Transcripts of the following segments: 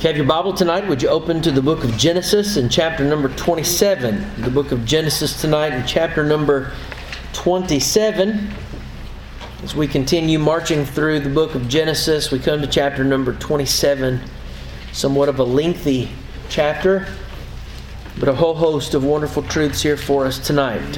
If you have your Bible tonight, would you open to the book of Genesis in chapter number 27? The book of Genesis tonight in chapter number 27. As we continue marching through the book of Genesis, we come to chapter number 27. Somewhat of a lengthy chapter, but a whole host of wonderful truths here for us tonight.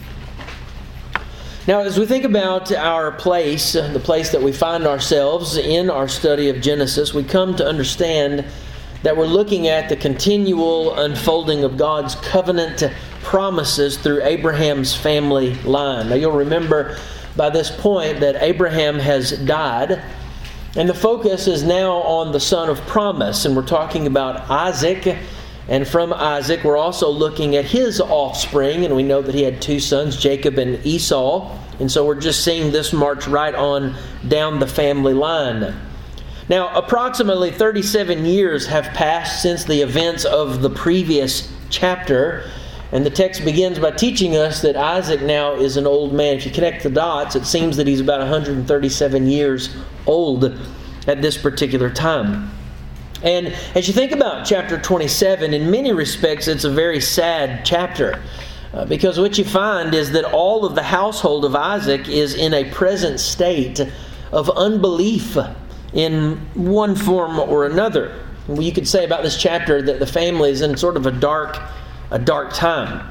Now, as we think about our place, the place that we find ourselves in our study of Genesis, we come to understand that we're looking at the continual unfolding of God's covenant promises through Abraham's family line. Now, you'll remember by this point that Abraham has died, and the focus is now on the son of promise, and we're talking about Isaac. And from Isaac, we're also looking at his offspring, and we know that he had two sons, Jacob and Esau. And so we're just seeing this march right on down the family line. Now, approximately 37 years have passed since the events of the previous chapter, and the text begins by teaching us that Isaac now is an old man. If you connect the dots, it seems that he's about 137 years old at this particular time. And as you think about chapter 27, in many respects, it's a very sad chapter. Because what you find is that all of the household of Isaac is in a present state of unbelief in one form or another. You could say about this chapter that the family is in sort of a dark time.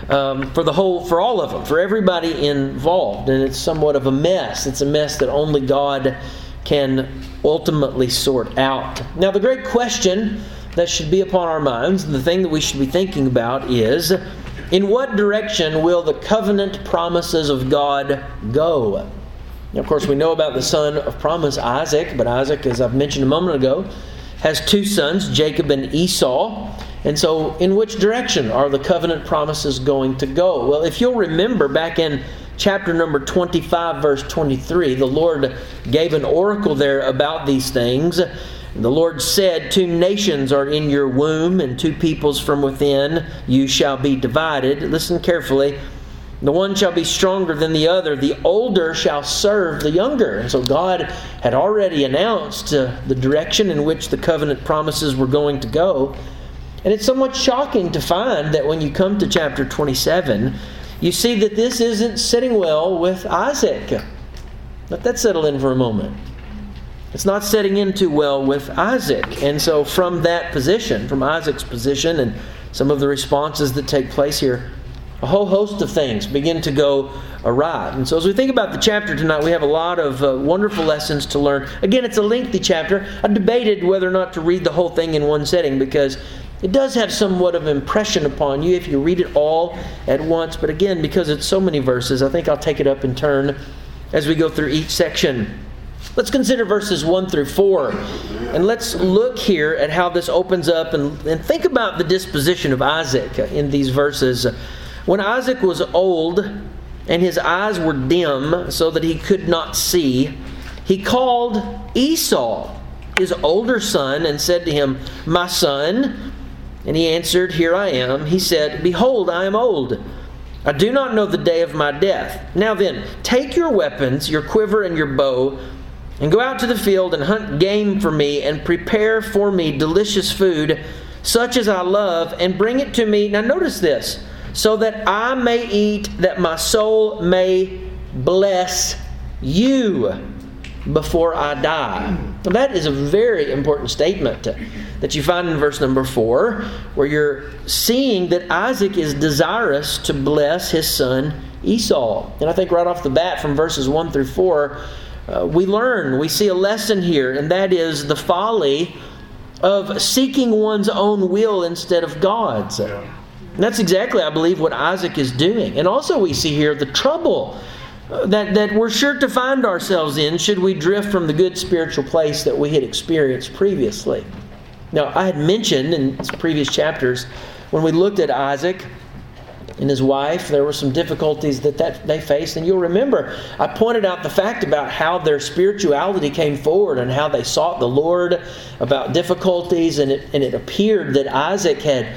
For all of them, for everybody involved. And it's somewhat of a mess. It's a mess that only God can ultimately sort out. Now, the great question that should be upon our minds, and the thing that we should be thinking about is, in what direction will the covenant promises of God go? Now, of course, we know about the son of promise, Isaac, but Isaac, as I've mentioned a moment ago, has two sons, Jacob and Esau. And so, in which direction are the covenant promises going to go? Well, if you'll remember back in chapter number 25, verse 23, the Lord gave an oracle there about these things. The Lord said, 2 nations are in your womb, and 2 peoples from within you shall be divided. Listen carefully. The one shall be stronger than the other. The older shall serve the younger. And so God had already announced the direction in which the covenant promises were going to go. And it's somewhat shocking to find that when you come to chapter 27, you see that this isn't sitting well with Isaac. Let that settle in for a moment. It's not setting in too well with Isaac. And so from that position, from Isaac's position and some of the responses that take place here, a whole host of things begin to go awry. And so as we think about the chapter tonight, we have a lot of wonderful lessons to learn. Again, it's a lengthy chapter. I debated whether or not to read the whole thing in one setting because it does have somewhat of an impression upon you if you read it all at once. But again, because it's so many verses, I think I'll take it up in turn as we go through each section. Let's consider verses 1 through 4. And let's look here at how this opens up and think about the disposition of Isaac in these verses. When Isaac was old and his eyes were dim so that he could not see, he called Esau, his older son, and said to him, "My son." And he answered, "Here I am." He said, "Behold, I am old. I do not know the day of my death. Now then, take your weapons, your quiver and your bow, and go out to the field and hunt game for me, and prepare for me delicious food, such as I love, and bring it to me." Now notice this. "So that I may eat, that my soul may bless you before I die." Now that is a very important statement that you find in verse number 4, where you're seeing that Isaac is desirous to bless his son Esau. And I think right off the bat from verses 1 through 4, we see a lesson here, and that is the folly of seeking one's own will instead of God's. And that's exactly, I believe, what Isaac is doing. And also we see here the trouble that we're sure to find ourselves in should we drift from the good spiritual place that we had experienced previously. Now, I had mentioned in previous chapters, when we looked at Isaac and his wife, there were some difficulties that they faced. And you'll remember, I pointed out the fact about how their spirituality came forward and how they sought the Lord about difficulties. And it appeared that Isaac had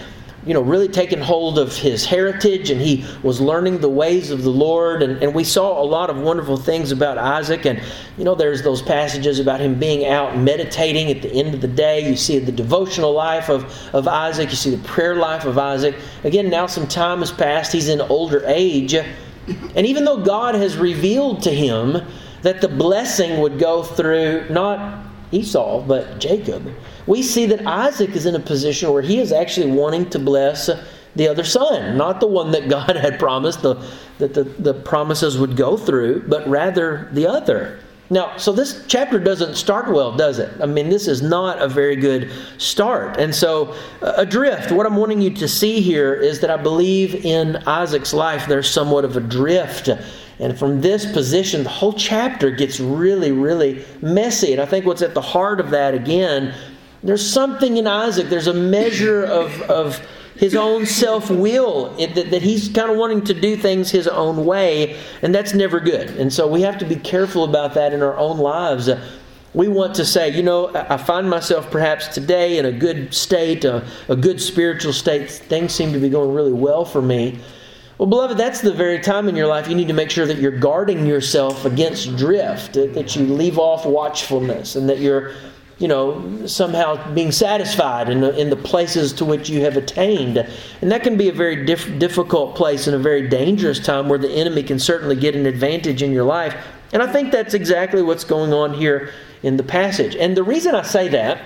really taken hold of his heritage, and he was learning the ways of the Lord. And we saw a lot of wonderful things about Isaac. And, there's those passages about him being out meditating at the end of the day. You see the devotional life of Isaac. You see the prayer life of Isaac. Again, now some time has passed. He's in older age. And even though God has revealed to him that the blessing would go through not Esau, but Jacob, we see that Isaac is in a position where he is actually wanting to bless the other son, not the one that God had promised that the promises would go through, but rather the other. Now, so this chapter doesn't start well, does it? I mean, this is not a very good start. And so, adrift, what I'm wanting you to see here is that I believe in Isaac's life there's somewhat of a drift. And from this position, the whole chapter gets really, really messy. And I think what's at the heart of that, again, there's something in Isaac. There's a measure of his own self-will, that he's kind of wanting to do things his own way, and that's never good. And so we have to be careful about that in our own lives. We want to say, I find myself perhaps today in a good state, a good spiritual state. Things seem to be going really well for me. Well, beloved, that's the very time in your life you need to make sure that you're guarding yourself against drift, that you leave off watchfulness, and that you're somehow being satisfied in the places to which you have attained. And that can be a very difficult place and a very dangerous time where the enemy can certainly get an advantage in your life. And I think that's exactly what's going on here in the passage. And the reason I say that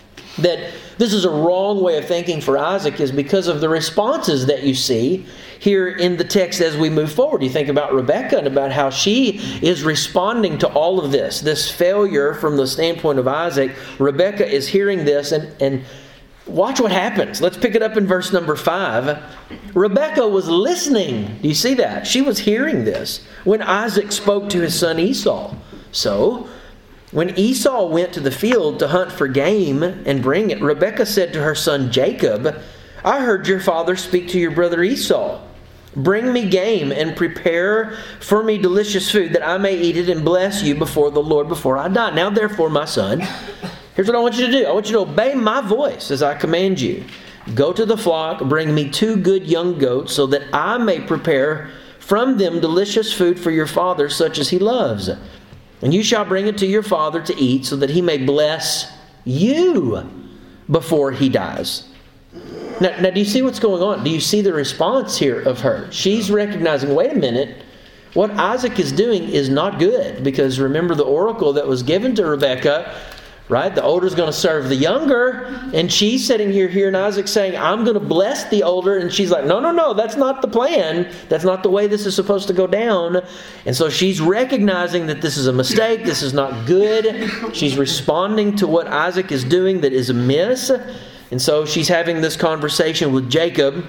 this is a wrong way of thinking for Isaac is because of the responses that you see here in the text as we move forward. You think about Rebekah and about how she is responding to all of this failure from the standpoint of Isaac. Rebekah is hearing this, and watch what happens. Let's pick it up in verse number 5. Rebekah was listening. Do you see that? She was hearing this when Isaac spoke to his son Esau. So, when Esau went to the field to hunt for game and bring it, Rebekah said to her son Jacob, I heard your father speak to your brother Esau. Bring me game and prepare for me delicious food that I may eat it and bless you before the Lord before I die. Now therefore, my son, here's what I want you to do. I want you to obey my voice as I command you. Go to the flock, bring me 2 good young goats so that I may prepare from them delicious food for your father such as he loves. And you shall bring it to your father to eat so that he may bless you before he dies. Now, do you see what's going on? Do you see the response here of her? She's recognizing, wait a minute, what Isaac is doing is not good. Because remember the oracle that was given to Rebekah, right? The older is going to serve the younger. And she's sitting here hearing Isaac saying, I'm going to bless the older. And she's like, no, that's not the plan. That's not the way this is supposed to go down. And so she's recognizing that this is a mistake. This is not good. She's responding to what Isaac is doing that is amiss. And so she's having this conversation with Jacob.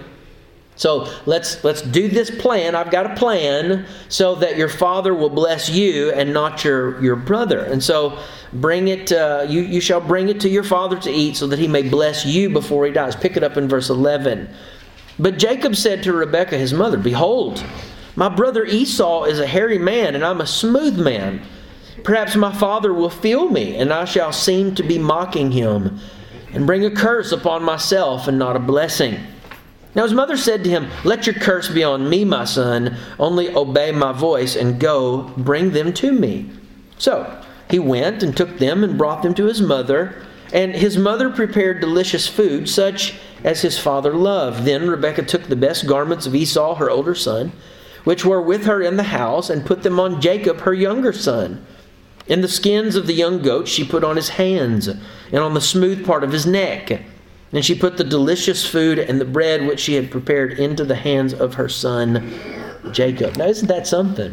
So let's do this plan. I've got a plan so that your father will bless you and not your brother. And so bring it. You shall bring it to your father to eat so that he may bless you before he dies. Pick it up in verse 11. But Jacob said to Rebekah his mother, Behold, my brother Esau is a hairy man and I'm a smooth man. Perhaps my father will feel me and I shall seem to be mocking him and bring a curse upon myself and not a blessing. Now his mother said to him, Let your curse be on me, my son. Only obey my voice and go, bring them to me. So he went and took them and brought them to his mother. And his mother prepared delicious food, such as his father loved. Then Rebekah took the best garments of Esau, her older son, which were with her in the house, and put them on Jacob, her younger son. And the skins of the young goats she put on his hands and on the smooth part of his neck. And she put the delicious food and the bread which she had prepared into the hands of her son Jacob. Now, isn't that something?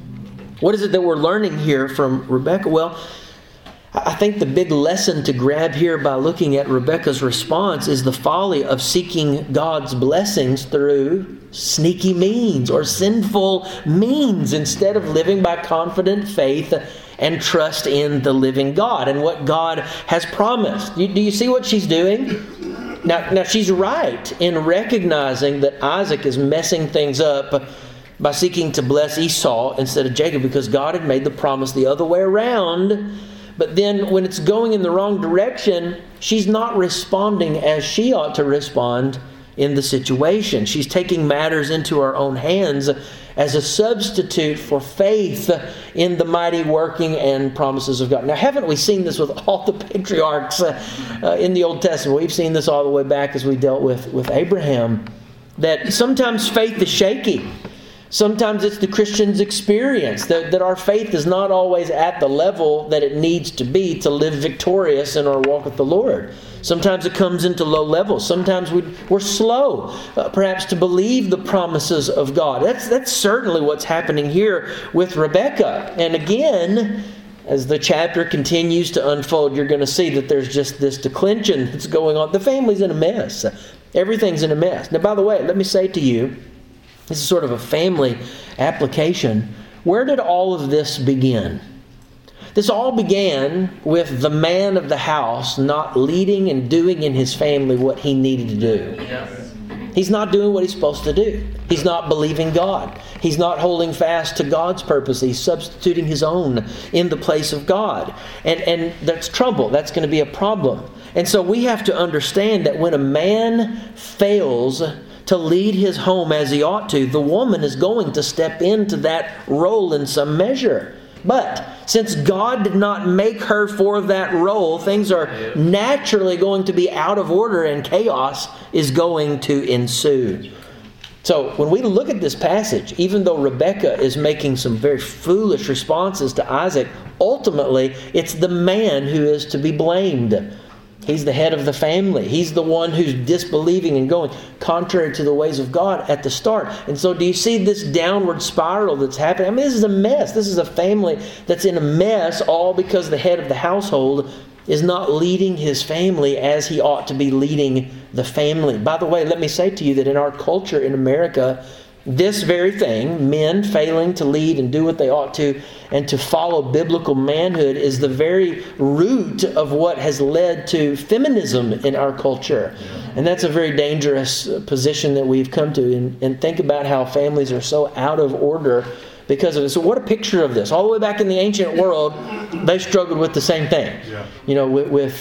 What is it that we're learning here from Rebekah? Well, I think the big lesson to grab here by looking at Rebekah's response is the folly of seeking God's blessings through sneaky means or sinful means instead of living by confident faith and trust in the living God and what God has promised. Do you see what she's doing? Now she's right in recognizing that Isaac is messing things up by seeking to bless Esau instead of Jacob because God had made the promise the other way around. But then when it's going in the wrong direction, she's not responding as she ought to respond in the situation. She's taking matters into her own hands as a substitute for faith in the mighty working and promises of God. Now, haven't we seen this with all the patriarchs in the Old Testament? We've seen this all the way back as we dealt with Abraham, that sometimes faith is shaky. Sometimes it's the Christian's experience that our faith is not always at the level that it needs to be to live victorious in our walk with the Lord. Sometimes it comes into low levels. Sometimes we're slow, perhaps, to believe the promises of God. That's certainly what's happening here with Rebekah. And again, as the chapter continues to unfold, you're going to see that there's just this declension that's going on. The family's in a mess. Everything's in a mess. Now, by the way, let me say to you, this is sort of a family application. Where did all of this begin? This all began with the man of the house not leading and doing in his family what he needed to do. Yes. He's not doing what he's supposed to do. He's not believing God. He's not holding fast to God's purpose. He's substituting his own in the place of God. And that's trouble. That's going to be a problem. And so we have to understand that when a man fails to lead his home as he ought to, the woman is going to step into that role in some measure. But since God did not make her for that role, things are naturally going to be out of order and chaos is going to ensue. So when we look at this passage, even though Rebekah is making some very foolish responses to Isaac, ultimately it's the man who is to be blamed. He's the head of the family. He's the one who's disbelieving and going contrary to the ways of God at the start. And so do you see this downward spiral that's happening? I mean, this is a mess. This is a family that's in a mess, all because the head of the household is not leading his family as he ought to be leading the family. By the way, let me say to you that in our culture in America, this very thing, men failing to lead and do what they ought to and to follow biblical manhood, is the very root of what has led to feminism in our culture. And that's a very dangerous position that we've come to. And think about how families are so out of order because of it. So what a picture of this. All the way back in the ancient world, they struggled with the same thing. Yeah. You know, with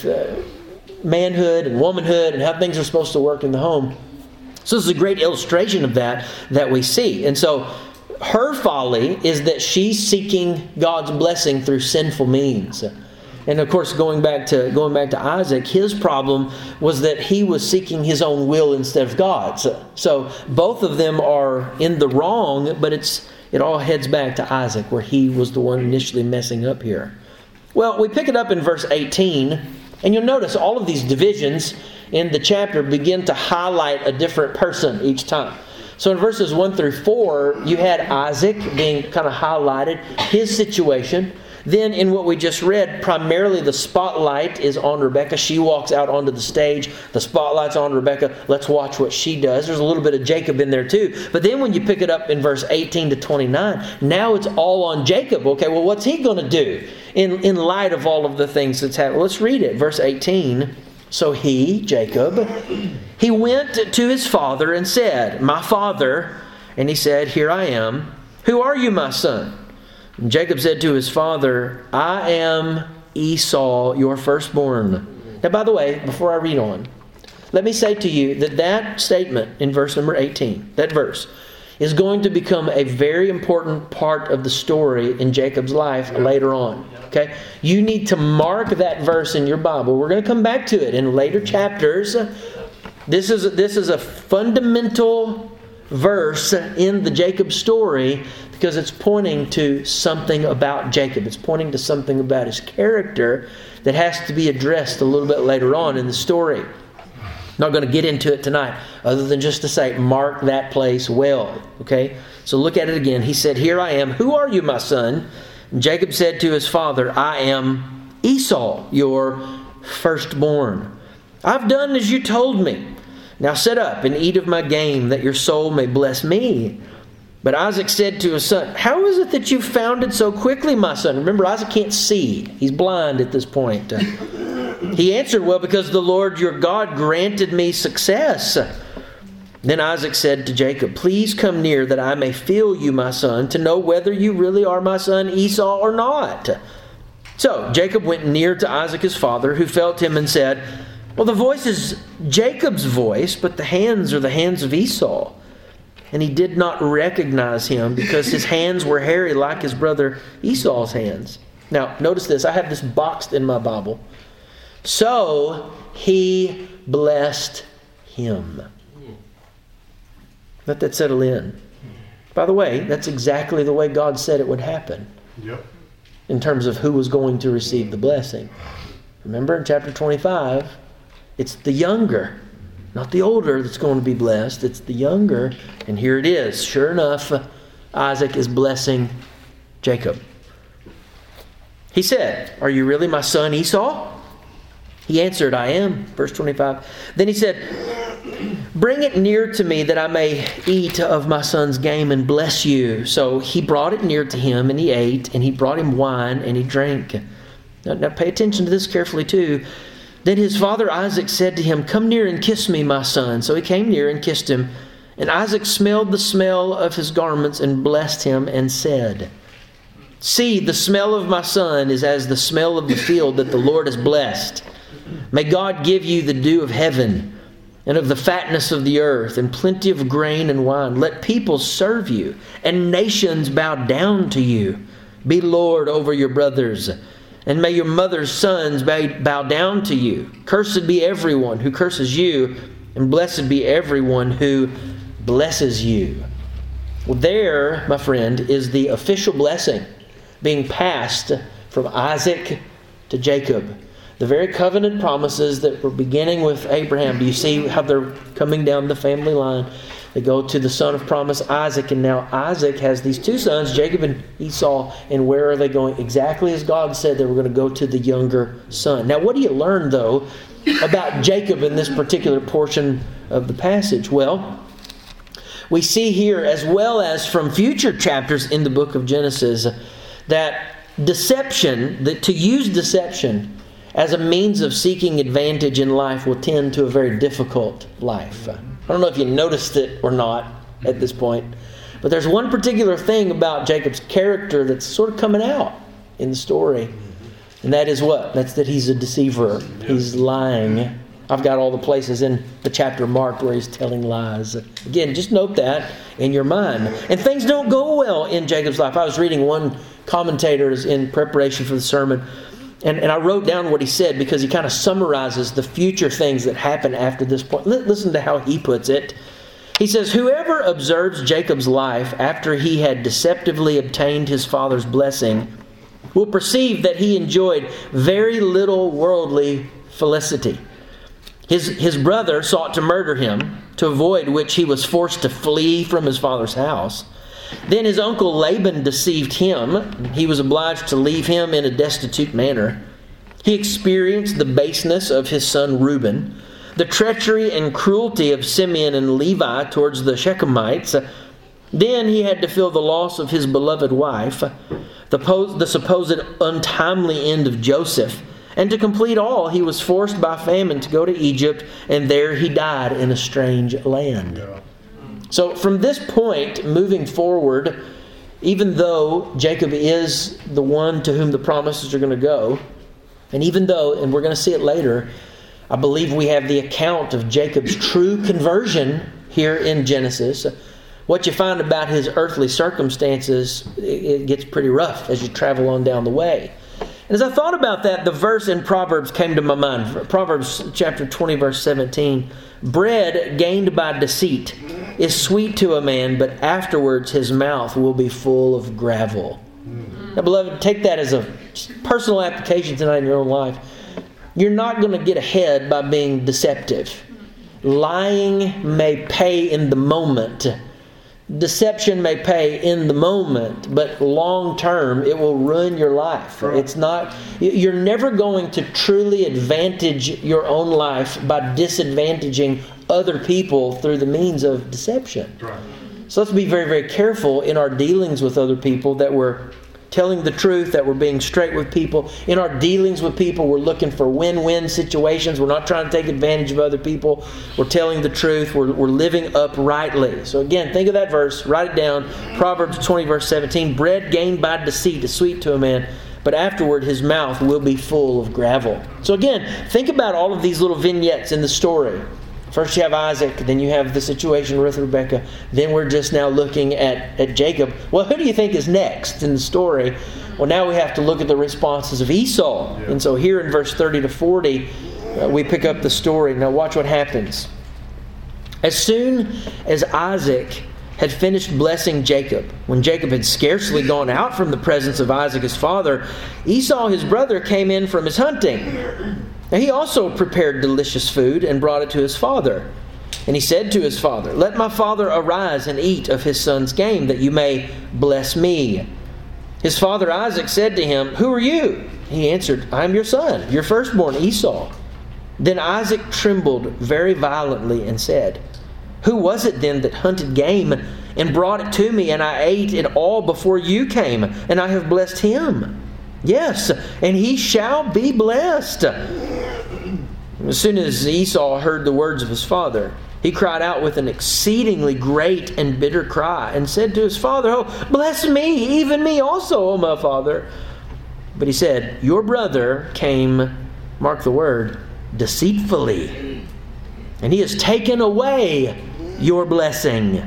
manhood and womanhood and how things are supposed to work in the home. So this is a great illustration of that we see. And so her folly is that she's seeking God's blessing through sinful means. And of course, going back to Isaac, his problem was that he was seeking his own will instead of God's. So both of them are in the wrong, but it all heads back to Isaac, where he was the one initially messing up here. Well, we pick it up in verse 18, and you'll notice all of these divisions in the chapter begin to highlight a different person each time. So in verses 1 through 4, you had Isaac being kind of highlighted, his situation. Then in what we just read, primarily the spotlight is on Rebekah. She walks out onto the stage. The spotlight's on Rebekah. Let's watch what she does. There's a little bit of Jacob in there too. But then when you pick it up in verse 18 to 29, now it's all on Jacob. Okay, well, what's he going to do in light of all of the things that's happened? Let's read it. Verse 18. So he, Jacob, he went to his father and said, "My father." And he said, "Here I am. Who are you, my son?" And Jacob said to his father, "I am Esau, your firstborn." Now, by the way, before I read on, let me say to you that statement in verse number 18, that verse, is going to become a very important part of the story in Jacob's life later on. Okay? You need to mark that verse in your Bible. We're going to come back to it in later chapters. This is a fundamental verse in the Jacob story because it's pointing to something about Jacob. It's pointing to something about his character that has to be addressed a little bit later on in the story. Not going to get into it tonight, other than just to say, mark that place well. Okay? So look at it again. He said, "Here I am. Who are you, my son?" And Jacob said to his father, "I am Esau, your firstborn. I've done as you told me. Now sit up and eat of my game, that your soul may bless me." But Isaac said to his son, "How is it that you found it so quickly, my son?" Remember, Isaac can't see. He's blind at this point. He answered, "Well, because the Lord your God granted me success." Then Isaac said to Jacob, "Please come near that I may feel you, my son, to know whether you really are my son Esau or not." So Jacob went near to Isaac his father, who felt him and said, Well, the voice is Jacob's voice, but the hands are the hands of Esau. And he did not recognize him because his hands were hairy like his brother Esau's hands. Now, notice this. I have this boxed in my Bible. So he blessed him. Let that settle in. By the way, that's exactly the way God said it would happen. Yep. In terms of who was going to receive the blessing. Remember in chapter 25, it's the younger, not the older, that's going to be blessed. It's the younger. And here it is. Sure enough, Isaac is blessing Jacob. He said, "Are you really my son Esau?" He answered, "I am." Verse 25. Then he said, "Bring it near to me that I may eat of my son's game and bless you." So he brought it near to him and he ate, and he brought him wine and he drank. Now pay attention to this carefully too. Then his father Isaac said to him, "Come near and kiss me, my son." So he came near and kissed him. And Isaac smelled the smell of his garments and blessed him and said, "See, the smell of my son is as the smell of the field that the Lord has blessed. May God give you the dew of heaven and of the fatness of the earth and plenty of grain and wine. Let peoples serve you and nations bow down to you. Be Lord over your brothers. And may your mother's sons bow down to you. Cursed be everyone who curses you, and blessed be everyone who blesses you." Well, there, my friend, is the official blessing being passed from Isaac to Jacob. The very covenant promises that were beginning with Abraham. Do you see how they're coming down the family line? They go to the son of promise, Isaac, and now Isaac has these two sons, Jacob and Esau, and where are they going? Exactly as God said, they were going to go to the younger son. Now, what do you learn, though, about Jacob in this particular portion of the passage? Well, we see here, as well as from future chapters in the book of Genesis, that deception, that to use deception as a means of seeking advantage in life will tend to a very difficult life. I don't know if you noticed it or not at this point, but there's one particular thing about Jacob's character that's sort of coming out in the story. And that is what? That's that he's a deceiver. He's lying. I've got all the places in the chapter marked where he's telling lies. Again, just note that in your mind. And things don't go well in Jacob's life. I was reading one commentator's in preparation for the sermon, and I wrote down what he said because he kind of summarizes the future things that happen after this point. Listen to how he puts it. He says, "Whoever observes Jacob's life after he had deceptively obtained his father's blessing will perceive that he enjoyed very little worldly felicity. His brother sought to murder him, to avoid which he was forced to flee from his father's house. Then his uncle Laban deceived him. He was obliged to leave him in a destitute manner. He experienced the baseness of his son Reuben, the treachery and cruelty of Simeon and Levi towards the Shechemites. Then he had to feel the loss of his beloved wife, the supposed untimely end of Joseph. And to complete all, he was forced by famine to go to Egypt, and there he died in a strange land." So from this point, moving forward, even though Jacob is the one to whom the promises are going to go, and even though, and we're going to see it later, I believe we have the account of Jacob's true conversion here in Genesis. What you find about his earthly circumstances, it gets pretty rough as you travel on down the way. And as I thought about that, the verse in Proverbs came to my mind. Proverbs chapter 20, verse 17. "Bread gained by deceit is sweet to a man, but afterwards his mouth will be full of gravel." Now, beloved, take that as a personal application tonight in your own life. You're not going to get ahead by being deceptive. Lying may pay in the moment. Deception may pay in the moment, but long term it will ruin your life. You're never going to truly advantage your own life by disadvantaging other people through the means of deception. So let's be very, very careful in our dealings with other people, that we're telling the truth, that we're being straight with people. In our dealings with people, we're looking for win-win situations. We're not trying to take advantage of other people. We're telling the truth. We're living uprightly. So again, think of that verse. Write it down. Proverbs 20, verse 17. "Bread gained by deceit is sweet to a man, but afterward his mouth will be full of gravel. So again, think about all of these little vignettes in the story. First you have Isaac, then you have the situation with Rebekah, then we're just now looking at Jacob. Well, who do you think is next in the story? Well, now we have to look at the responses of Esau. Yeah. And so here in verse 30 to 40, we pick up the story. Now watch what happens. As soon as Isaac had finished blessing Jacob, when Jacob had scarcely gone out from the presence of Isaac his father, Esau his brother came in from his hunting. Now he also prepared delicious food and brought it to his father. And he said to his father, "Let my father arise and eat of his son's game, that you may bless me." His father Isaac said to him, "Who are you?" He answered, "I am your son, your firstborn Esau." Then Isaac trembled very violently and said, "Who was it then that hunted game and brought it to me, and I ate it all before you came, and I have blessed him? Yes, and he shall be blessed." As soon as Esau heard the words of his father, he cried out with an exceedingly great and bitter cry, and said to his father, "Oh, bless me, even me also, O my father." But he said, "Your brother came," mark the word, "deceitfully, and he has taken away your blessing."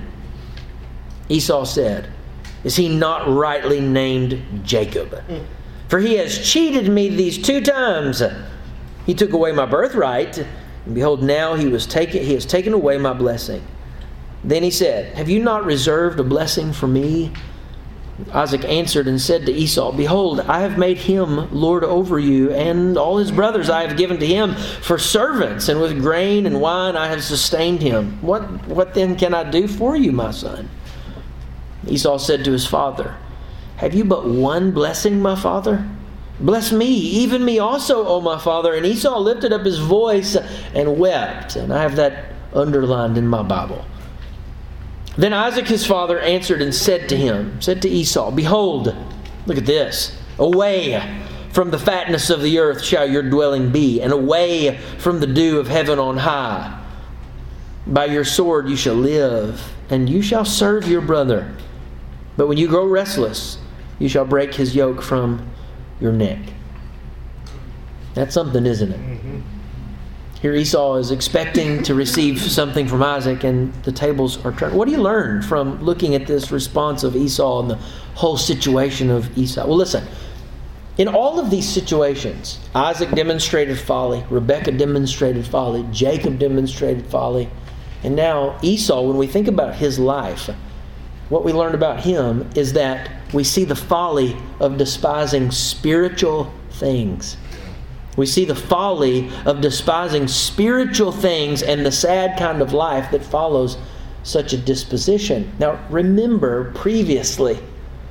Esau said, "Is he not rightly named Jacob? For he has cheated me these 2 times. He took away my birthright, and behold, now he has taken away my blessing." Then he said, "Have you not reserved a blessing for me?" Isaac answered and said to Esau, "Behold, I have made him lord over you, and all his brothers I have given to him for servants, and with grain and wine I have sustained him. What then can I do for you, my son?" Esau said to his father, "Have you but one blessing, my father? Bless me, even me also, O my father." And Esau lifted up his voice and wept. And I have that underlined in my Bible. Then Isaac his father answered and said to Esau, "Behold," look at this, "away from the fatness of the earth shall your dwelling be, and away from the dew of heaven on high. By your sword you shall live, and you shall serve your brother. But when you grow restless, you shall break his yoke from your neck." That's something, isn't it? Mm-hmm. Here Esau is expecting to receive something from Isaac, and the tables are turned. What do you learn from looking at this response of Esau and the whole situation of Esau? Well, listen. In all of these situations, Isaac demonstrated folly, Rebekah demonstrated folly, Jacob demonstrated folly, and now Esau, when we think about his life, what we learn about him is that we see the folly of despising spiritual things. We see the folly of despising spiritual things and the sad kind of life that follows such a disposition. Now, remember previously,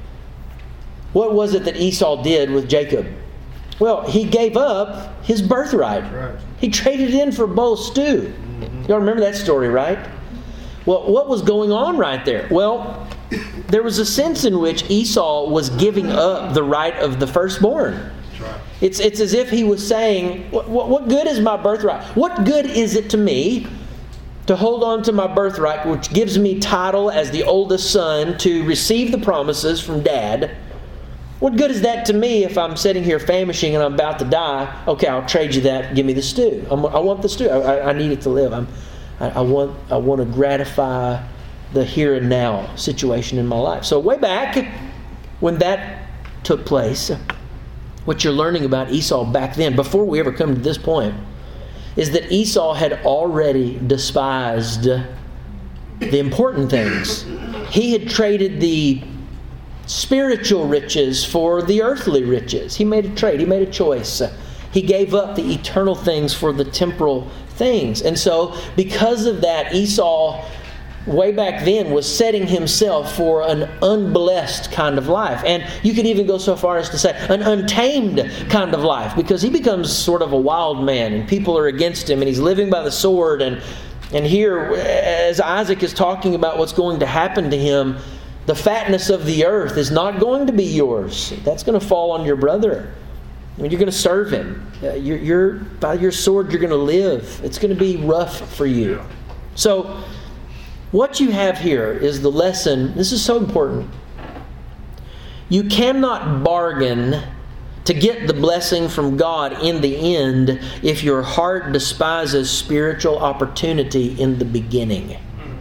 what was it that Esau did with Jacob? Well, he gave up his birthright. Right. He traded it in for a bowl of stew. Mm-hmm. Y'all remember that story, right? Well, what was going on right there? Well, there was a sense in which Esau was giving up the right of the firstborn. It's as if he was saying, what good is my birthright? What good is it to me to hold on to my birthright, which gives me title as the oldest son to receive the promises from Dad? What good is that to me if I'm sitting here famishing and I'm about to die? Okay, I'll trade you that. Give me the stew. I want the stew. I need it to live. I want to gratify the here and now situation in my life. So way back when that took place, what you're learning about Esau back then, before we ever come to this point, is that Esau had already despised the important things. He had traded the spiritual riches for the earthly riches. He made a trade. He made a choice. He gave up the eternal things for the temporal things. And so, because of that, Esau, way back then, was setting himself for an unblessed kind of life. And you could even go so far as to say an untamed kind of life, because he becomes sort of a wild man and people are against him and he's living by the sword. And here, as Isaac is talking about what's going to happen to him, the fatness of the earth is not going to be yours. That's going to fall on your brother. I mean, you're going to serve him. You're by your sword, you're going to live. It's going to be rough for you. So, what you have here is the lesson. This is so important. You cannot bargain to get the blessing from God in the end if your heart despises spiritual opportunity in the beginning.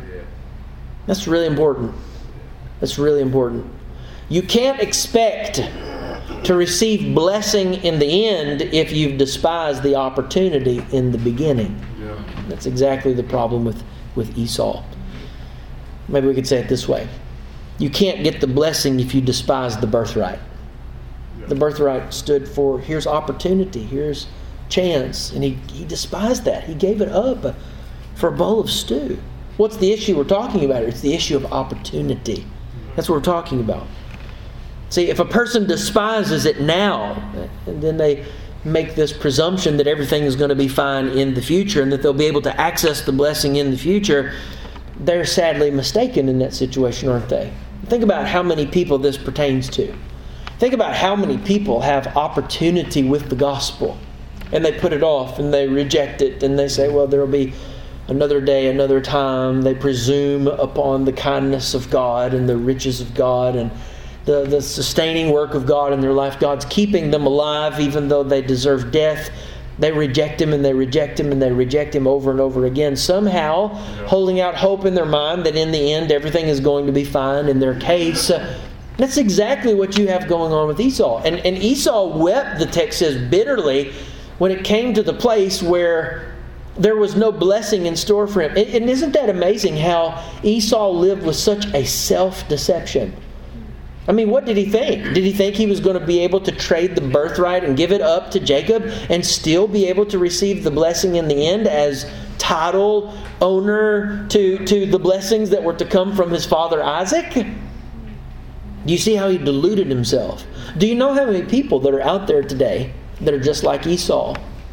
That's really important. That's really important. You can't expect to receive blessing in the end if you've despised the opportunity in the beginning. Yeah. That's exactly the problem with Esau. Maybe we could say it this way. You can't get the blessing if you despise the birthright. Yeah. The birthright stood for, here's opportunity, here's chance. And he despised that. He gave it up for a bowl of stew. What's the issue we're talking about? It's the issue of opportunity. That's what we're talking about. See, if a person despises it now, and then they make this presumption that everything is going to be fine in the future and that they'll be able to access the blessing in the future, they're sadly mistaken in that situation, aren't they? Think about how many people this pertains to. Think about how many people have opportunity with the gospel, and they put it off, and they reject it, and they say, well, there will be another day, another time. They presume upon the kindness of God and the riches of God and the sustaining work of God in their life. God's keeping them alive even though they deserve death. They reject Him and they reject Him and they reject Him over and over again, somehow holding out hope in their mind that in the end everything is going to be fine in their case. That's exactly what you have going on with Esau. And Esau wept, the text says, bitterly when it came to the place where there was no blessing in store for him. And isn't that amazing how Esau lived with such a self-deception? I mean, what did he think? Did he think he was going to be able to trade the birthright and give it up to Jacob and still be able to receive the blessing in the end as title owner to the blessings that were to come from his father Isaac? Do you see how he deluded himself? Do you know how many people that are out there today that are just like Esau?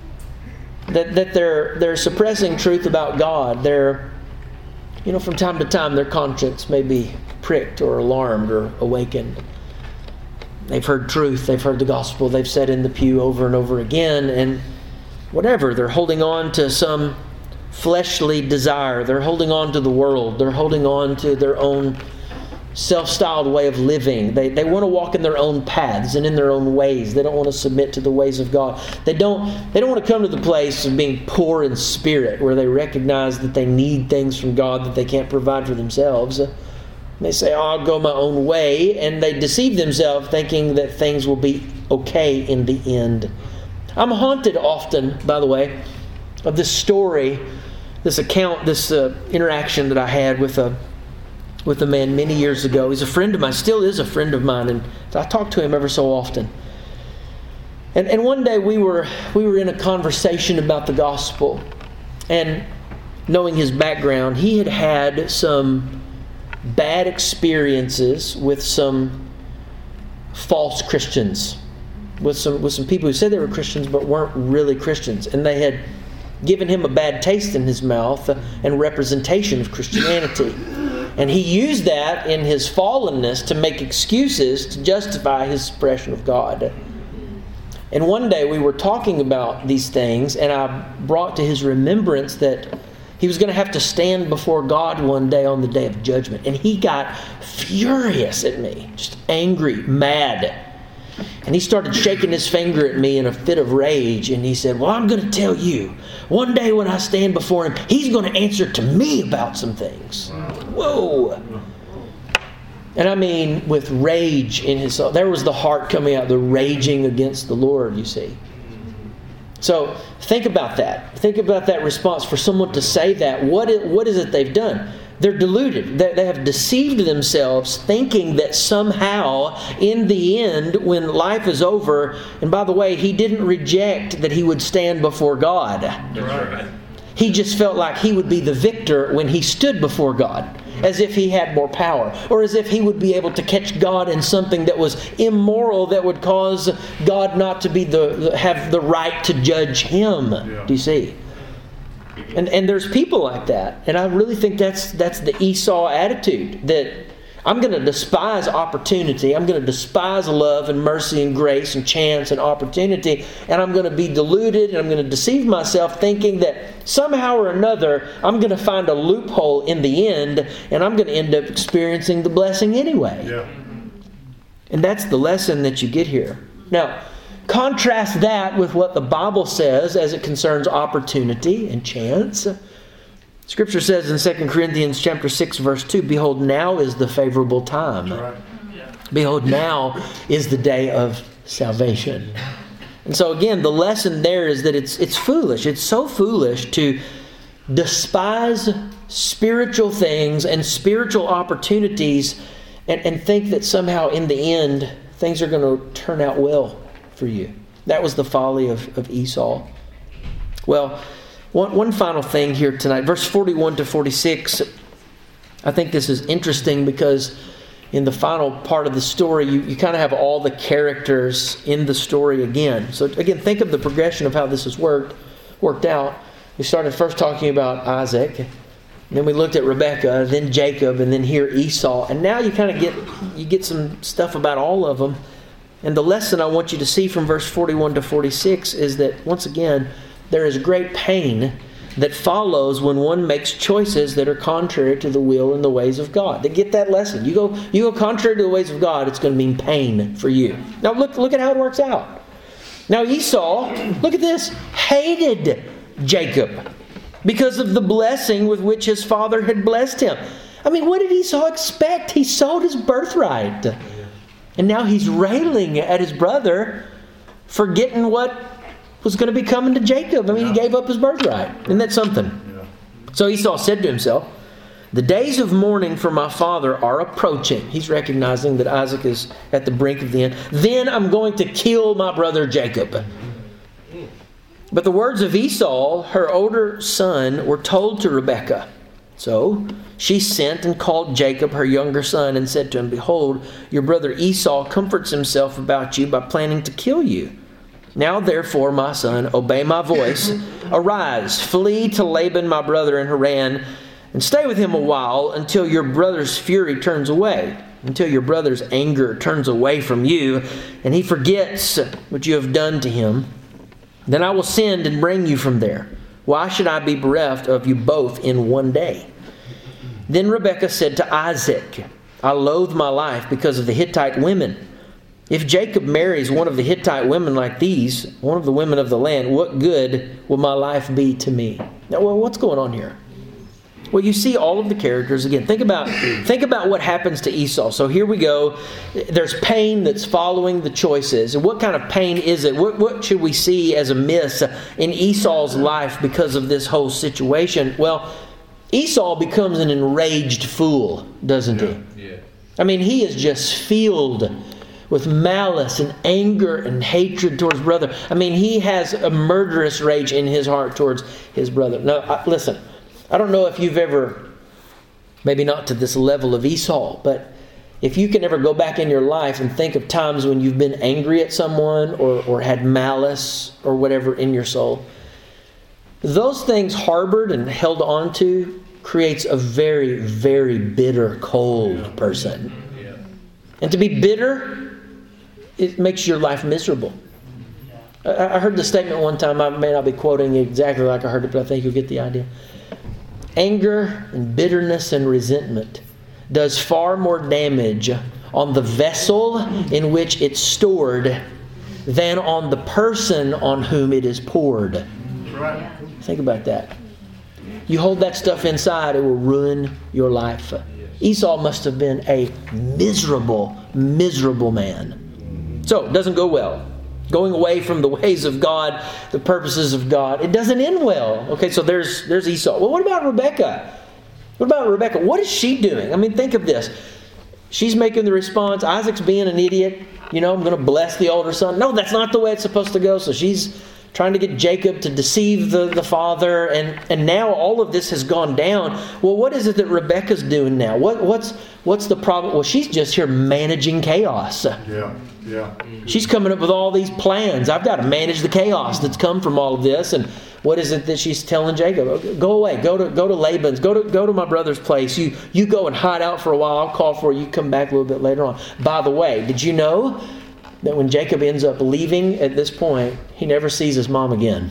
That they're suppressing truth about God. They're, from time to time their conscience may be pricked or alarmed or awakened. They've heard truth, they've heard the gospel, they've sat in the pew over and over again, and whatever, they're holding on to some fleshly desire, they're holding on to the world, they're holding on to their own self-styled way of living. They want to walk in their own paths and in their own ways. They don't want to submit to the ways of God. They don't want to come to the place of being poor in spirit where they recognize that they need things from God that they can't provide for themselves. They say, I'll go my own way, and they deceive themselves thinking that things will be okay in the end. I'm haunted often, by the way, of this story, this account, this interaction that I had with a man many years ago. He's a friend of mine, still is a friend of mine, and I talk to him ever so often. And one day we were in a conversation about the gospel, and knowing his background, he had had some bad experiences with some false Christians, with some people who said they were Christians but weren't really Christians, and they had given him a bad taste in his mouth and representation of Christianity. And he used that in his fallenness to make excuses to justify his suppression of God. And one day we were talking about these things, and I brought to his remembrance that he was going to have to stand before God one day on the day of judgment. And he got furious at me, just angry, mad. And he started shaking his finger at me in a fit of rage. And he said, well, I'm going to tell you, one day when I stand before him, he's going to answer to me about some things. Whoa. And I mean, with rage in his soul. There was the heart coming out, the raging against the Lord, you see. So think about that. Think about that response for someone to say that. What is it they've done? They're deluded. They have deceived themselves thinking that somehow in the end, when life is over, and by the way, he didn't reject that he would stand before God. Right. He just felt like he would be the victor when he stood before God, as if he had more power, or as if he would be able to catch God in something that was immoral that would cause God not to be have the right to judge him. Yeah. Do you see? And there's people like that, and I really think that's the Esau attitude, that I'm going to despise opportunity, I'm going to despise love and mercy and grace and chance and opportunity, and I'm going to be deluded and I'm going to deceive myself thinking that somehow or another I'm going to find a loophole in the end and I'm going to end up experiencing the blessing anyway. Yeah. And that's the lesson that you get here. Now, contrast that with what the Bible says as it concerns opportunity and chance. Scripture says in 2 Corinthians chapter 6, verse 2, behold, now is the favorable time. Right. Behold, now is the day of salvation. And so again, the lesson there is that it's foolish. It's so foolish to despise spiritual things and spiritual opportunities and think that somehow in the end things are going to turn out well for you. That was the folly of Esau. Well, one final thing here tonight. Verse 41 to 46. I think this is interesting because in the final part of the story, you kind of have all the characters in the story again. So again, think of the progression of how this has worked out. We started first talking about Isaac. Then we looked at Rebekah, then Jacob, and then here Esau. And now you kind of get some stuff about all of them. And the lesson I want you to see from verse 41 to 46 is that, once again, there is great pain that follows when one makes choices that are contrary to the will and the ways of God. To get that lesson. You go contrary to the ways of God, it's going to mean pain for you. Now look at how it works out. Now Esau, look at this, hated Jacob because of the blessing with which his father had blessed him. I mean, what did Esau expect? He sold his birthright. And now he's railing at his brother for getting what was going to be coming to Jacob. I mean, he gave up his birthright. Isn't that something? Yeah. So Esau said to himself, the days of mourning for my father are approaching. He's recognizing that Isaac is at the brink of the end. Then I'm going to kill my brother Jacob. But the words of Esau, her older son, were told to Rebekah. So she sent and called Jacob, her younger son, and said to him, behold, your brother Esau comforts himself about you by planning to kill you. Now therefore, my son, obey my voice. Arise, flee to Laban my brother in Haran, and stay with him a while until your brother's fury turns away, until your brother's anger turns away from you, and he forgets what you have done to him. Then I will send and bring you from there. Why should I be bereft of you both in one day? Then Rebekah said to Isaac, I loathe my life because of the Hittite women. If Jacob marries one of the Hittite women like these, one of the women of the land, what good will my life be to me? Now, well, what's going on here? Well, you see all of the characters again. Think about what happens to Esau. So here we go. There's pain that's following the choices. And what kind of pain is it? What should we see as a miss in Esau's life because of this whole situation? Well, Esau becomes an enraged fool, doesn't he? Yeah. I mean, he is just filled with malice and anger and hatred towards brother. I mean, he has a murderous rage in his heart towards his brother. Now, listen, I don't know if you've ever, maybe not to this level of Esau, but if you can ever go back in your life and think of times when you've been angry at someone or had malice or whatever in your soul, those things harbored and held on to creates a very, very bitter, cold person. And to be bitter, it makes your life miserable. I heard the statement one time. I may not be quoting it exactly like I heard it, but I think you'll get the idea. Anger and bitterness and resentment does far more damage on the vessel in which it's stored than on the person on whom it is poured. Right. Think about that. You hold that stuff inside, it will ruin your life. Esau must have been a miserable, miserable man. So, it doesn't go well. Going away from the ways of God, the purposes of God, it doesn't end well. Okay, so there's Esau. Well, what about Rebekah? What is she doing? I mean, think of this. She's making the response, Isaac's being an idiot. I'm going to bless the older son. No, that's not the way it's supposed to go. So she's trying to get Jacob to deceive the father, and now all of this has gone down. Well, what is it that Rebekah's doing now? What's the problem? Well, she's just here managing chaos. Yeah. She's coming up with all these plans. I've got to manage the chaos that's come from all of this. And what is it that she's telling Jacob? Go away. Go to Laban's. Go to my brother's place. You go and hide out for a while. I'll call for you. You come back a little bit later on. By the way, did you know that when Jacob ends up leaving at this point, he never sees his mom again?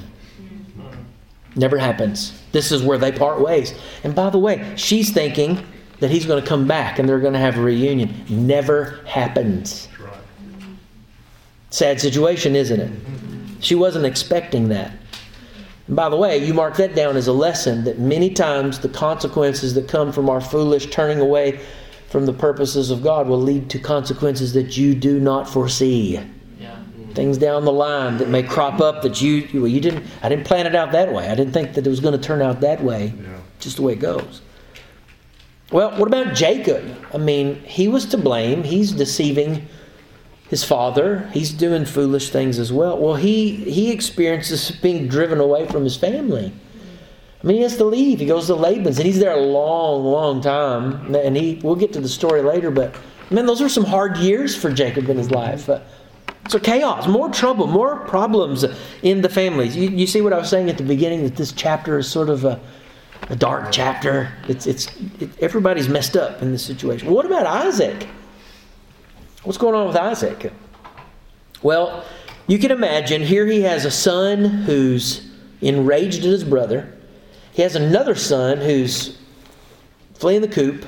Never happens. This is where they part ways. And by the way, she's thinking that he's going to come back and they're going to have a reunion. Never happens. Sad situation, isn't it? She wasn't expecting that. And by the way, you mark that down as a lesson that many times the consequences that come from our foolish turning away from the purposes of God will lead to consequences that you do not foresee. Things down the line that may crop up that I didn't plan it out that way. I didn't think that it was going to turn out that way. Just the way it goes. Well, what about Jacob? I mean, he was to blame. He's deceiving his father. He's doing foolish things as well. Well, he experiences being driven away from his family. I mean, he has to leave. He goes to Laban's, and he's there a long, long time. And we'll get to the story later, but man, those were some hard years for Jacob in his life. So chaos, more trouble, more problems in the families. You see what I was saying at the beginning, that this chapter is sort of a dark chapter. Everybody's messed up in this situation. What about Isaac? What's going on with Isaac? Well, you can imagine here he has a son who's enraged at his brother. He has another son who's fleeing the coop.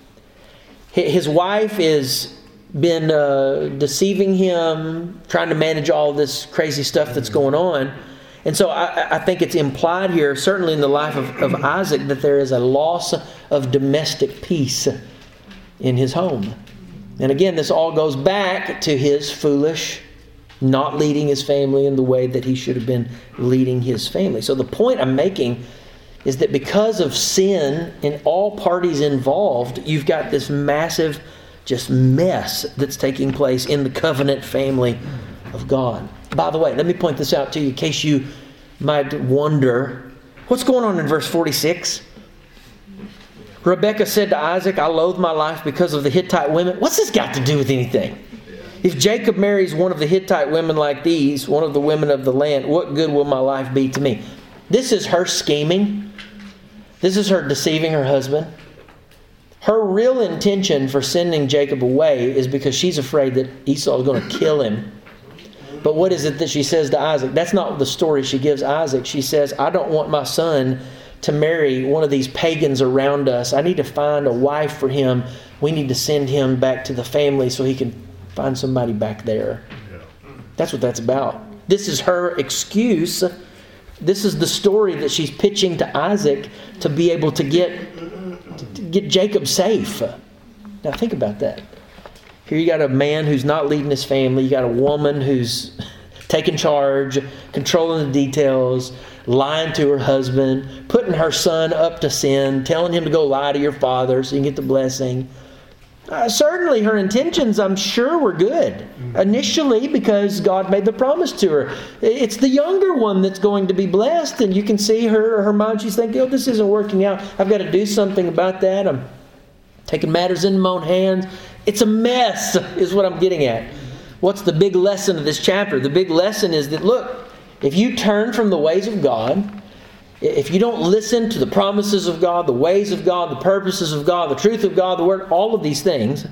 His wife is been deceiving him, trying to manage all this crazy stuff that's going on. And so I think it's implied here, certainly in the life of Isaac, that there is a loss of domestic peace in his home. And again, this all goes back to his foolish not leading his family in the way that he should have been leading his family. So the point I'm making is that because of sin in all parties involved, you've got this massive just mess that's taking place in the covenant family of God. By the way, let me point this out to you in case you might wonder, what's going on in verse 46? Rebekah said to Isaac, I loathe my life because of the Hittite women. What's this got to do with anything? If Jacob marries one of the Hittite women like these, one of the women of the land, what good will my life be to me? This is her scheming. This is her deceiving her husband. Her real intention for sending Jacob away is because she's afraid that Esau is going to kill him. But what is it that she says to Isaac? That's not the story she gives Isaac. She says, I don't want my son to marry one of these pagans around us. I need to find a wife for him. We need to send him back to the family so he can find somebody back there. That's what that's about. This is her excuse. This is the story that she's pitching to Isaac to be able to get Jacob safe. Now think about that. Here you got a man who's not leading his family. You got a woman who's taking charge, controlling the details, lying to her husband, putting her son up to sin, telling him to go lie to your father so you can get the blessing. Certainly her intentions, I'm sure, were good initially because God made the promise to her. It's the younger one that's going to be blessed, and you can see her mind. She's thinking, oh, this isn't working out. I've got to do something about that. I'm taking matters into my own hands. It's a mess is what I'm getting at. What's the big lesson of this chapter? The big lesson is that, look, if you turn from the ways of God, if you don't listen to the promises of God, the ways of God, the purposes of God, the truth of God, the Word, all of these things,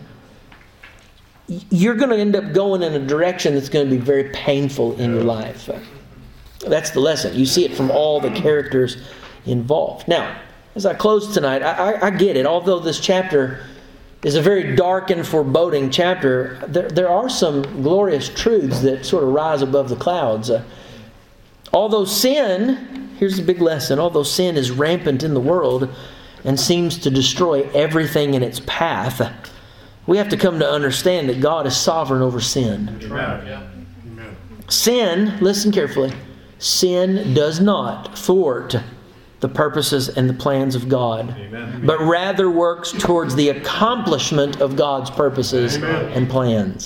you're going to end up going in a direction that's going to be very painful in your life. That's the lesson. You see it from all the characters involved. Now, as I close tonight, I get it. Although this chapter is a very dark and foreboding chapter, there are some glorious truths that sort of rise above the clouds. Although sin, here's the big lesson, although sin is rampant in the world and seems to destroy everything in its path, we have to come to understand that God is sovereign over sin. Amen. Sin, listen carefully, sin does not thwart the purposes and the plans of God, but rather works towards the accomplishment of God's purposes and plans.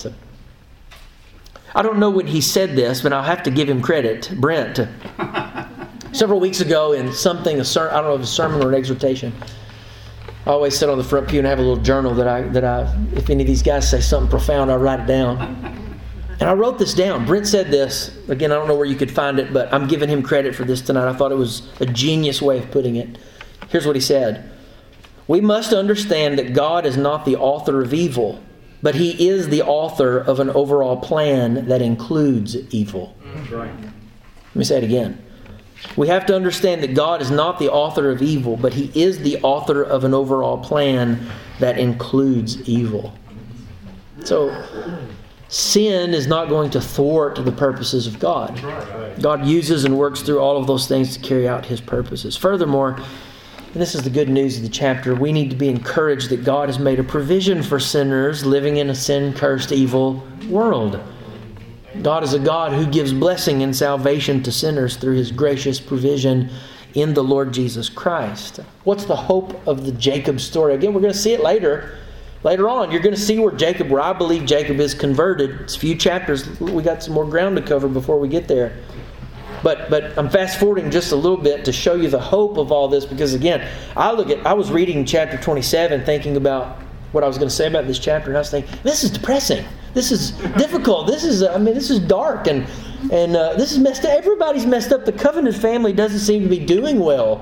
I don't know when he said this, but I'll have to give him credit. Brent, several weeks ago in something, I don't know if it was a sermon or an exhortation, I always sit on the front pew and have a little journal that I if any of these guys say something profound, I write it down. And I wrote this down. Brent said this. Again, I don't know where you could find it, but I'm giving him credit for this tonight. I thought it was a genius way of putting it. Here's what he said. We must understand that God is not the author of evil, but He is the author of an overall plan that includes evil. That's right. Let me say it again. We have to understand that God is not the author of evil, but He is the author of an overall plan that includes evil. So, sin is not going to thwart the purposes of God. God uses and works through all of those things to carry out His purposes. Furthermore, and this is the good news of the chapter, we need to be encouraged that God has made a provision for sinners living in a sin-cursed, evil world. God is a God who gives blessing and salvation to sinners through His gracious provision in the Lord Jesus Christ. What's the hope of the Jacob story? Again, we're going to see it later on. You're going to see where I believe Jacob is converted. It's a few chapters. We got some more ground to cover before we get there. But I'm fast forwarding just a little bit to show you the hope of all this, because again, I was reading chapter 27 thinking about what I was going to say about this chapter, and I was thinking, this is depressing. This is difficult. This is dark, and this is messed up. Everybody's messed up. The covenant family doesn't seem to be doing well.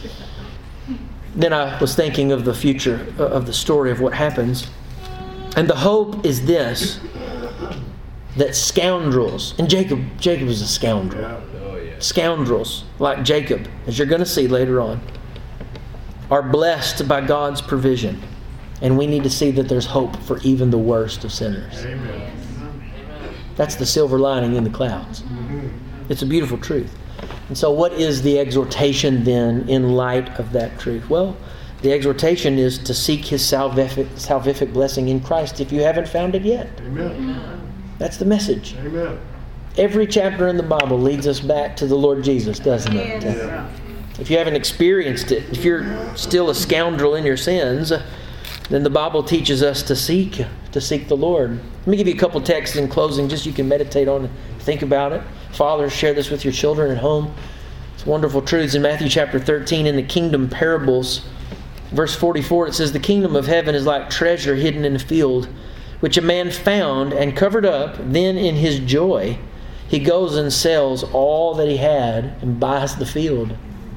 Then I was thinking of the future of the story of what happens. And the hope is this, that scoundrels, and Jacob is a scoundrel. Scoundrels like Jacob, as you're going to see later on, are blessed by God's provision. And we need to see that there's hope for even the worst of sinners. Amen. That's the silver lining in the clouds. It's a beautiful truth. And so what is the exhortation then in light of that truth? Well, the exhortation is to seek His salvific blessing in Christ if you haven't found it yet. Amen. That's the message. Amen. Every chapter in the Bible leads us back to the Lord Jesus, doesn't it? Yeah. If you haven't experienced it, if you're still a scoundrel in your sins, then the Bible teaches us to seek the Lord. Let me give you a couple texts in closing, just so you can meditate on it, think about it. Fathers, share this with your children at home. It's wonderful truths. In Matthew chapter 13, in the kingdom parables, verse 44, it says, "The kingdom of heaven is like treasure hidden in a field, which a man found and covered up. Then in his joy, he goes and sells all that he had and buys the field."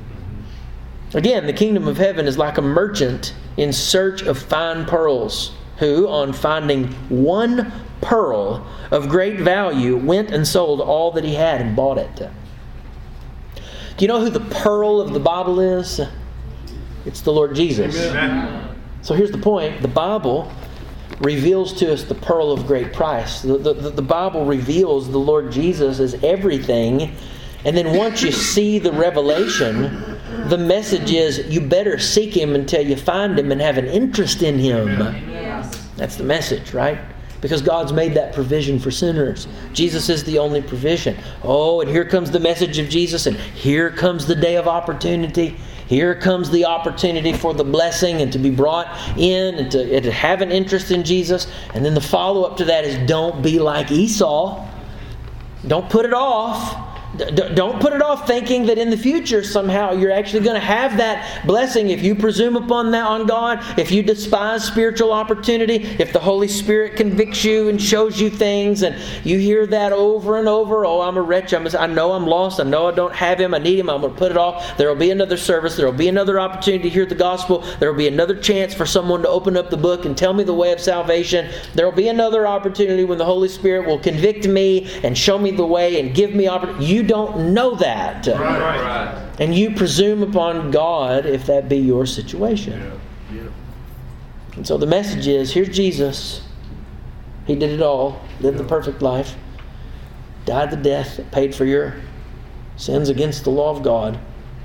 Again, the kingdom of heaven is like a merchant in search of fine pearls, who, on finding one pearl of great value, went and sold all that he had and bought it. Do you know who the pearl of the Bible is? It's the Lord Jesus. Amen. So here's the point. The Bible reveals to us the pearl of great price. The Bible reveals the Lord Jesus as everything. And then once you see the revelation, the message is you better seek Him until you find Him and have an interest in Him. Yes. That's the message, right? Because God's made that provision for sinners. Jesus is the only provision. Oh, and here comes the message of Jesus, and here comes the day of opportunity. Here comes the opportunity for the blessing and to be brought in and to have an interest in Jesus. And then the follow-up to that is don't be like Esau. Don't put it off. Don't put it off thinking that in the future somehow you're actually going to have that blessing if you presume upon that on God, if you despise spiritual opportunity, if the Holy Spirit convicts you and shows you things and you hear that over and over. Oh, I'm a wretch. I know I'm lost. I know I don't have Him. I need Him. I'm going to put it off. There will be another service. There will be another opportunity to hear the gospel. There will be another chance for someone to open up the book and tell me the way of salvation. There will be another opportunity when the Holy Spirit will convict me and show me the way and give me opportunity. You don't know that. Right. And you presume upon God if that be your situation. Yeah. And so the message is, here's Jesus. He did it all. Lived the perfect life. Died the death that paid for your sins against the law of God.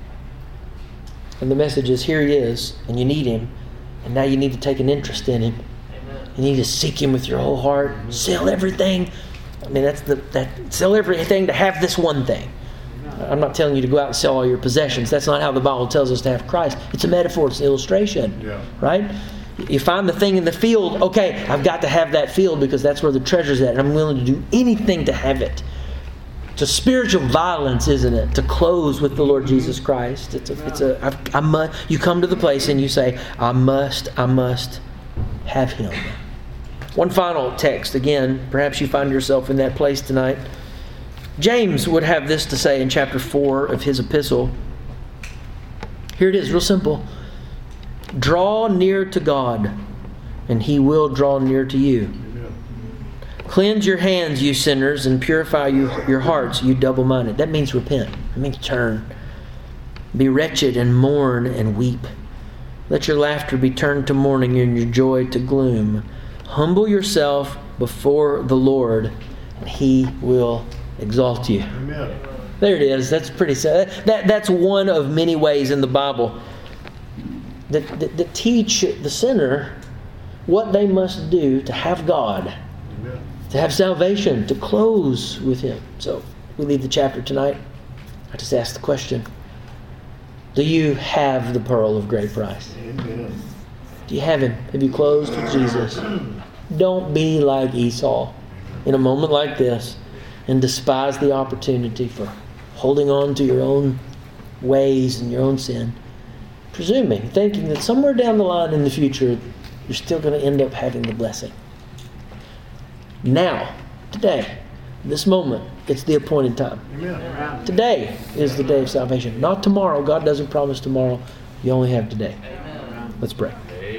And the message is, here He is, and you need Him. And now you need to take an interest in Him. Amen. You need to seek Him with your whole heart. Sell everything. I mean, sell everything to have this one thing. I'm not telling you to go out and sell all your possessions. That's not how the Bible tells us to have Christ. It's a metaphor. It's an illustration. Right? You find the thing in the field. Okay, I've got to have that field because that's where the treasure's at. And I'm willing to do anything to have it. It's a spiritual violence, isn't it? To close with the Lord Jesus Christ. You come to the place and you say, I must have Him. One final text. Again, perhaps you find yourself in that place tonight. James would have this to say in chapter 4 of his epistle. Here it is, real simple. Draw near to God, and He will draw near to you. Amen. Cleanse your hands, you sinners, and purify your hearts, you double-minded. That means repent. It means turn. Be wretched and mourn and weep. Let your laughter be turned to mourning and your joy to gloom. Humble yourself before the Lord, and He will exalt you. Amen. There it is. That's pretty sad. That's one of many ways in the Bible that teach the sinner what they must do to have God, Amen. to have salvation, to close with Him. So we leave the chapter tonight. I just ask the question, do you have the pearl of great price? Amen. Do you have Him? Have you closed with Jesus? Don't be like Esau in a moment like this and despise the opportunity for holding on to your own ways and your own sin, presuming, thinking that somewhere down the line in the future you're still going to end up having the blessing. Now, today, this moment, it's the appointed time. Amen. Today is the day of salvation. Not tomorrow. God doesn't promise tomorrow. You only have today. Let's pray.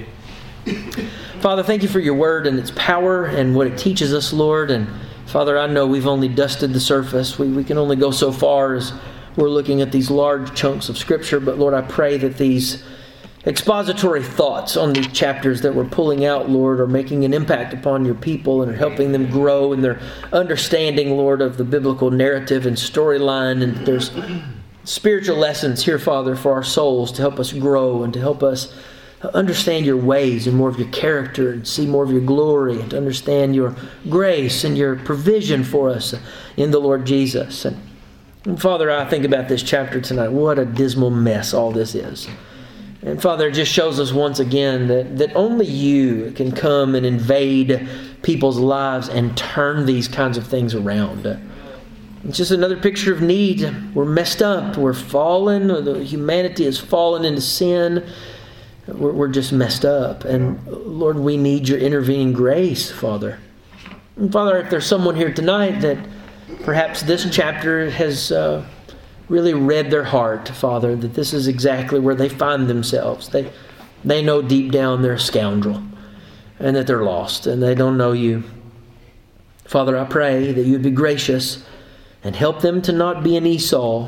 Father, thank you for your word and its power and what it teaches us, Lord. And Father, I know we've only dusted the surface. We can only go so far as we're looking at these large chunks of Scripture. But Lord, I pray that these expository thoughts on these chapters that we're pulling out, Lord, are making an impact upon your people and are helping them grow in their understanding, Lord, of the biblical narrative and storyline. And there's spiritual lessons here, Father, for our souls to help us grow and to help us understand your ways and more of your character and see more of your glory and to understand your grace and your provision for us in the Lord Jesus. And Father, I think about this chapter tonight. What a dismal mess all this is. And Father, it just shows us once again that only you can come and invade people's lives and turn these kinds of things around. It's just another picture of need. We're messed up. We're fallen. Humanity has fallen into sin. We're just messed up. And Lord, we need your intervening grace, Father. And Father, if there's someone here tonight that perhaps this chapter has really read their heart, Father, that this is exactly where they find themselves. They know deep down they're a scoundrel and that they're lost and they don't know you. Father, I pray that you'd be gracious and help them to not be an Esau,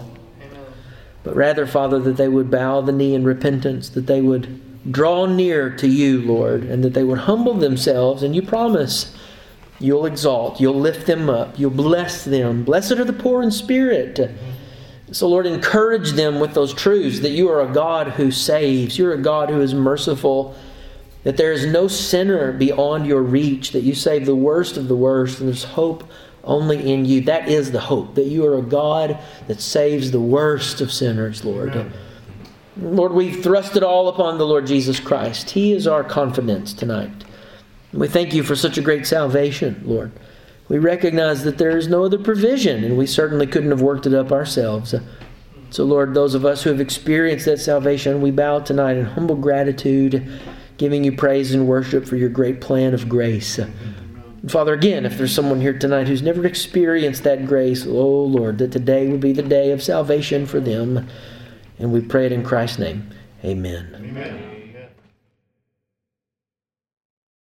but rather, Father, that they would bow the knee in repentance, that they would draw near to you, Lord, and that they would humble themselves. And you promise you'll exalt, you'll lift them up, you'll bless them. Blessed are the poor in spirit. So, Lord, encourage them with those truths that you are a God who saves. You're a God who is merciful, that there is no sinner beyond your reach, that you save the worst of the worst, and there's hope only in you. That is the hope, that you are a God that saves the worst of sinners, Lord. Amen. Lord, we've thrust it all upon the Lord Jesus Christ. He is our confidence tonight. We thank you for such a great salvation, Lord. We recognize that there is no other provision, and we certainly couldn't have worked it up ourselves. So, Lord, those of us who have experienced that salvation, we bow tonight in humble gratitude, giving you praise and worship for your great plan of grace. Father, again, if there's someone here tonight who's never experienced that grace, oh Lord, that today will be the day of salvation for them. And we pray it in Christ's name. Amen. Amen.